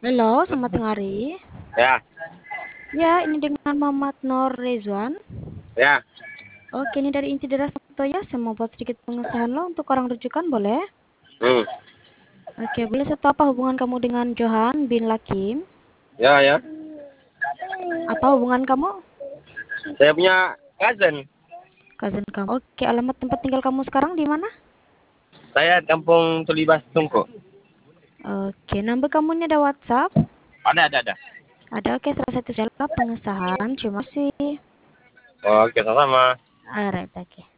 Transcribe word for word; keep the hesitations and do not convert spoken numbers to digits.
Halo, selamat tengah hari. Ya, Ya, ini dengan Muhammad Nur Rezwan. ya, Oke, ini dari Inti Deras ya. Saya mau buat sedikit pengesahan lo untuk orang rujukan, boleh? hmm, Oke, boleh saya tahu apa hubungan kamu dengan Johan bin Lakim? ya, ya. Apa hubungan kamu? Saya punya cousin. Cousin kamu. Oke, alamat tempat tinggal kamu sekarang di mana? Saya di Kampung Tulibas Tungku. Oke, number kamu ini ada WhatsApp? Ada, ada, ada. Ada, oke, salah satu siapa pengesahan. Terima kasih. Oke, sama-sama. Alright, oke.